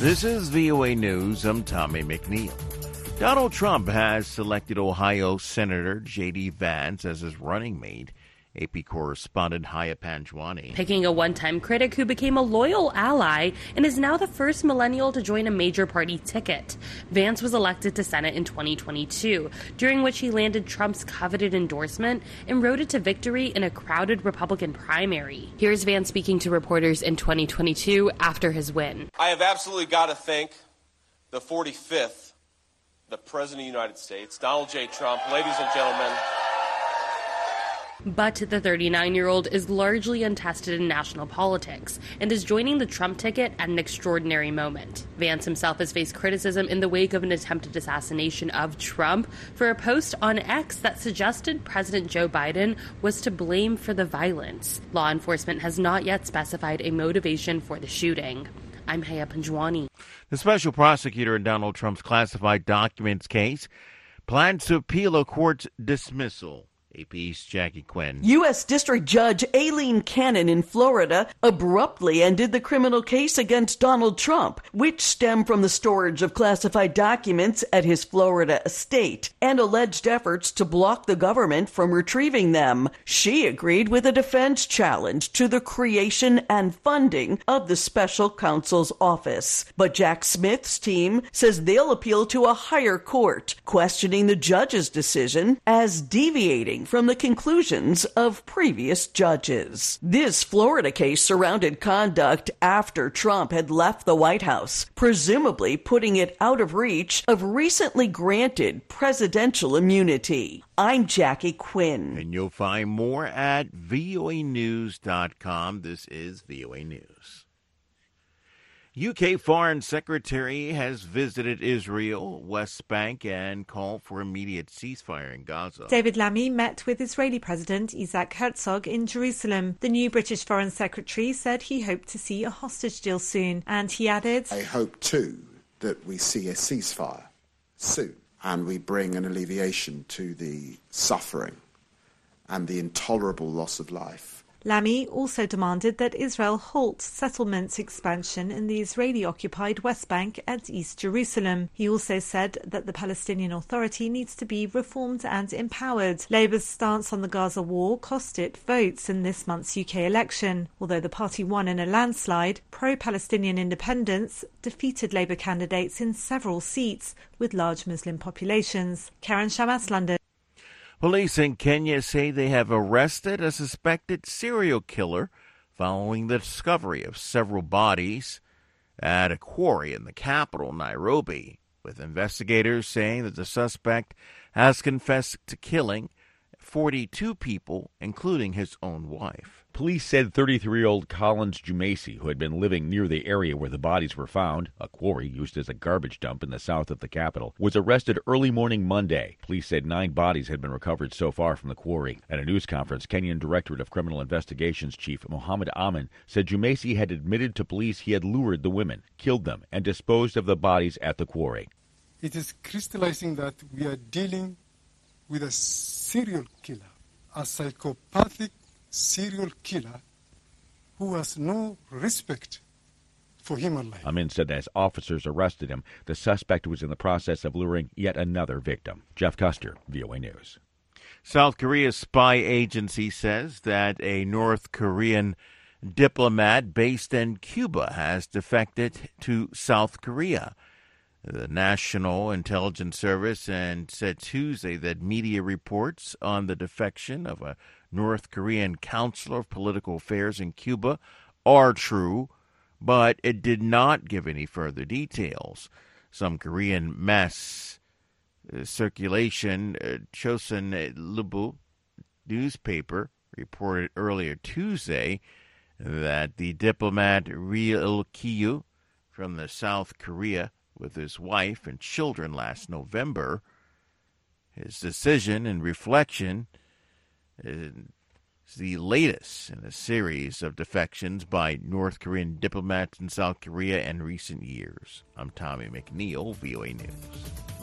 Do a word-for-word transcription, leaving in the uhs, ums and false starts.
This is V O A News. I'm Tommy McNeil. Donald Trump has selected Ohio Senator J D. Vance as his running mate. A P correspondent Haya Panjwani. Picking a one-time critic who became a loyal ally and is now the first millennial to join a major party ticket. Vance was elected to Senate in twenty twenty-two, during which he landed Trump's coveted endorsement and rode it to victory in a crowded Republican primary. Here's Vance speaking to reporters in twenty twenty-two after his win. I have absolutely got to thank the forty-fifth, the President of the United States, Donald J. Trump. Ladies and gentlemen, but the thirty-nine-year-old is largely untested in national politics and is joining the Trump ticket at an extraordinary moment. Vance himself has faced criticism in the wake of an attempted assassination of Trump for a post on X that suggested President Joe Biden was to blame for the violence. Law enforcement has not yet specified a motivation for the shooting. I'm Haya Panjwani. The special prosecutor in Donald Trump's classified documents case plans to appeal a court's dismissal. A P's Jackie Quinn. U S. District Judge Aileen Cannon in Florida abruptly ended the criminal case against Donald Trump, which stemmed from the storage of classified documents at his Florida estate and alleged efforts to block the government from retrieving them. She agreed with a defense challenge to the creation and funding of the special counsel's office. But Jack Smith's team says they'll appeal to a higher court, questioning the judge's decision as deviating from the conclusions of previous judges. This Florida case surrounded conduct after Trump had left the White House, presumably putting it out of reach of recently granted presidential immunity. I'm Jackie Quinn. And you'll find more at V O A news dot com. This is V O A News. U K Foreign Secretary has visited Israel, West Bank, and called for immediate ceasefire in Gaza. David Lammy met with Israeli President Isaac Herzog in Jerusalem. The new British Foreign Secretary said he hoped to see a hostage deal soon, and he added, I hope too that we see a ceasefire soon and we bring an alleviation to the suffering and the intolerable loss of life. Lammy also demanded that Israel halt settlement expansion in the Israeli-occupied West Bank and East Jerusalem. He also said that the Palestinian Authority needs to be reformed and empowered. Labour's stance on the Gaza war cost it votes in this month's U K election. Although the party won in a landslide, pro-Palestinian independents defeated Labour candidates in several seats with large Muslim populations. Karen Shamas, London. Police in Kenya say they have arrested a suspected serial killer following the discovery of several bodies at a quarry in the capital, Nairobi, with investigators saying that the suspect has confessed to killing forty-two people, including his own wife. Police said thirty-three-year-old Collins Jumacy, who had been living near the area where the bodies were found, a quarry used as a garbage dump in the south of the capital, was arrested early morning Monday. Police said nine bodies had been recovered so far from the quarry. At a news conference, Kenyan Directorate of Criminal Investigations Chief Mohammed Amin said Jumacy had admitted to police he had lured the women, killed them, and disposed of the bodies at the quarry. It is crystallizing that we are dealing with a serial killer, a psychopathic serial killer who has no respect for human life. Amin said that as officers arrested him, the suspect was in the process of luring yet another victim. Jeff Custer, V O A News. South Korea's spy agency says that a North Korean diplomat based in Cuba has defected to South Korea. The National Intelligence Service and said Tuesday that media reports on the defection of a North Korean counselor of political affairs in Cuba are true, but it did not give any further details. Some Korean mass uh, circulation, uh, Chosun Ilbo newspaper, reported earlier Tuesday that the diplomat Ri Il-kyu from the South Korea with his wife and children last November. His decision and reflection is the latest in a series of defections by North Korean diplomats in South Korea in recent years. I'm Tommy McNeil, V O A News.